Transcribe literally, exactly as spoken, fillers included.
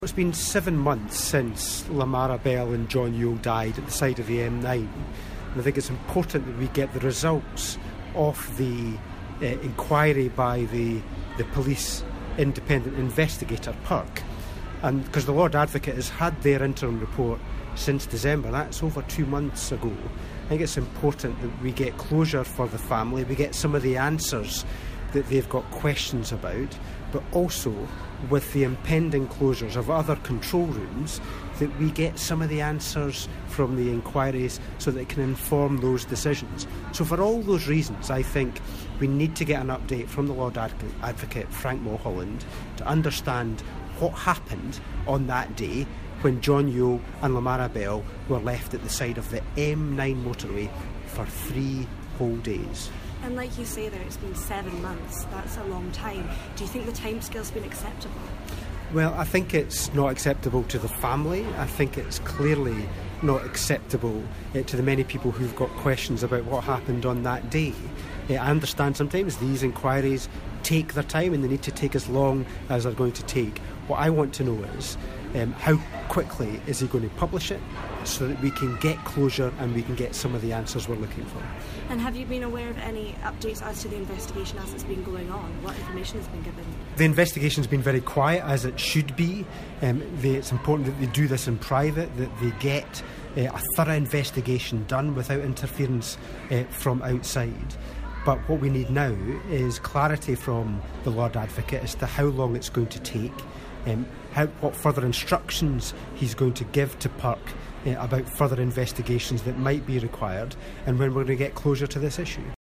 It's been seven months since Lamara Bell and John Yule died at the side of the M nine, and I think it's important that we get the results of the uh, inquiry by the, the police independent investigator, Perk, and because the Lord Advocate has had their interim report since December, that's over two months ago. I think it's important that we get closure for the family, we get some of the answers that they've got questions about, but also with the impending closures of other control rooms, that we get some of the answers from the inquiries so that it can inform those decisions. So for all those reasons, I think we need to get an update from the Lord Advocate, Frank Mulholland, to understand what happened on that day when John Yule and Lamara Bell were left at the side of the M nine motorway for three whole days. And like you say there, it's been seven months. That's a long time. Do you think the timescale's been acceptable? Well, I think it's not acceptable to the family. I think it's clearly not acceptable uh, to the many people who've got questions about what happened on that day. Uh, I understand sometimes these inquiries take their time and they need to take as long as they're going to take. What I want to know is um, how quickly is he going to publish it so that we can get closure and we can get some of the answers we're looking for. And have you been aware of any updates as to the investigation as it's been going on? What information has been given? The investigation's been very quiet, as it should be. Um, they, it's important that they do this in private, that they get uh, a thorough investigation done without interference uh, from outside. But what we need now is clarity from the Lord Advocate as to how long it's going to take, um, how, what further instructions he's going to give to Perk uh, about further investigations that might be required, and when we're going to get closure to this issue.